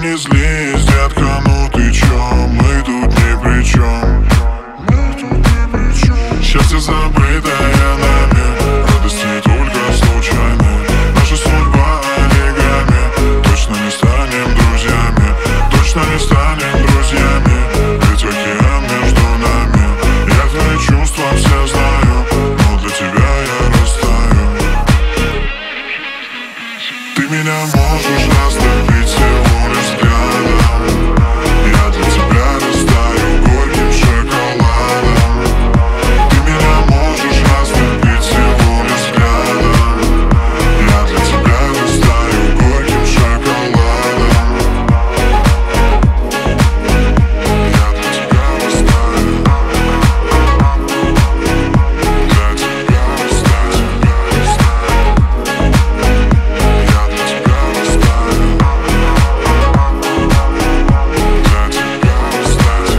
не злись, детка, ну ты чё? Мы тут ни при чем. Счастье забытое нами, радости только случайны. Наша судьба оригами, точно не станем друзьями. Точно не станем друзьями, ведь океан между нами. Я твои чувства все знаю, но для тебя я растаю. Ты меня можешь растопить всего лишь взглядом. Я для тебя растаю горьким шоколадом. Ты меня можешь растопить всего лишь взглядом. Я для тебя растаю горьким шоколадом. Я для тебя растаю. Для тебя растаю. Я для тебя растаю. Для тебя растаю.